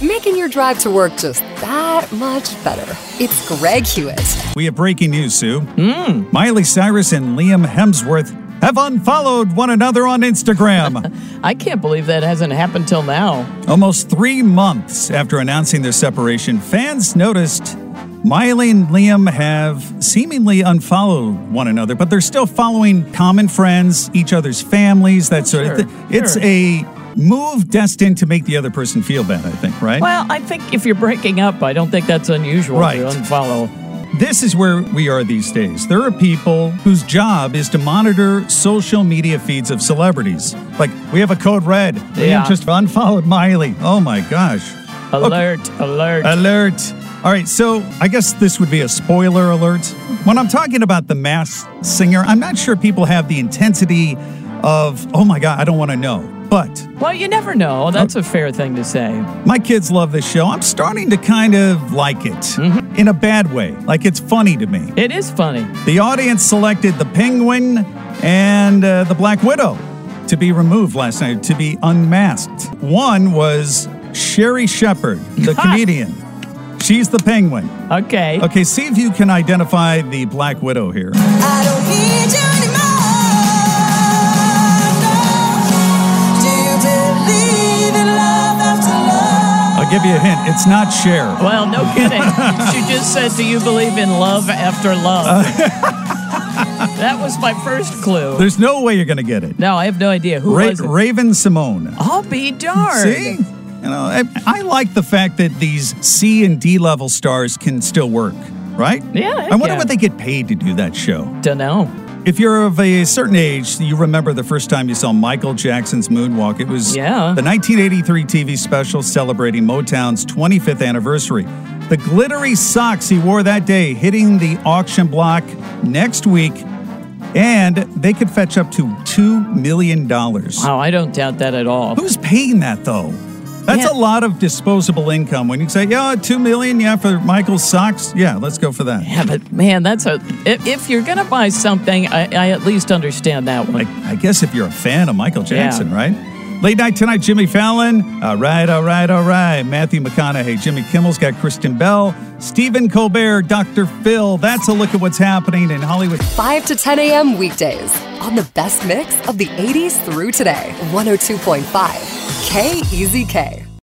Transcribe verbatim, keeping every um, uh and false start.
making your drive to work just that much better. It's Greg Hewitt. We have breaking news, Sue. Mm. Miley Cyrus and Liam Hemsworth have unfollowed one another on Instagram. I can't believe that hasn't happened till now. Almost three months after announcing their separation, fans noticed Miley and Liam have seemingly unfollowed one another, but they're still following common friends, each other's families, that sort Sure, of thing. It's sure. a move destined to make the other person feel bad, I think, right? Well, I think if you're breaking up, I don't think that's unusual Right. to unfollow. This is where we are these days. There are people whose job is to monitor social media feeds of celebrities. Like, we have a code red. Yeah. Liam just unfollowed Miley. Oh, my gosh. Alert, alert. Alert. All right, so I guess this would be a spoiler alert. When I'm talking about The Masked Singer, I'm not sure people have the intensity of, oh my God, I don't want to know. But Well, you never know. That's a fair thing to say. my kids love this show. I'm starting to kind of like it Mm-hmm. in a bad way. Like, it's funny to me. It is funny. The audience selected the Penguin and uh, the Black Widow to be removed last night, to be unmasked. One was Sherry Shepherd, the comedian. She's the Penguin. Okay. Okay, see if you can identify the Black Widow here. I don't need you anymore. No. Do you believe in love after love? I'll give you a hint. It's not Cher. Well, no kidding. She just said, do you believe in love after love? That was my first clue. There's no way you're going to get it. No, I have no idea. Who Ra- was it? Raven Simone. I'll be darned. See? You know, I, I like the fact that these C and D level stars can still work, right? Yeah, I wonder yeah. what they get paid to do that show. Dunno. If you're of a certain age, you remember the first time you saw Michael Jackson's Moonwalk. It was Yeah. the nineteen eighty-three T V special celebrating Motown's twenty-fifth anniversary. The glittery socks he wore that day hitting the auction block next week, and they could fetch up to two million dollars. Oh, I don't doubt that at all. Who's paying that, though? That's Yeah. a lot of disposable income. When you say, yeah, two million, yeah, for Michael's socks, yeah, let's go for that. Yeah, but man, that's a. If, if you're gonna buy something, I, I at least understand that one. I, I guess if you're a fan of Michael Jackson, Yeah. right? Late night tonight, Jimmy Fallon. All right, all right, all right. Matthew McConaughey. Jimmy Kimmel's got Kristen Bell. Stephen Colbert, Doctor Phil. That's a look at what's happening in Hollywood. five to ten a.m. weekdays on the best mix of the eighties through today. one oh two point five K E Z K.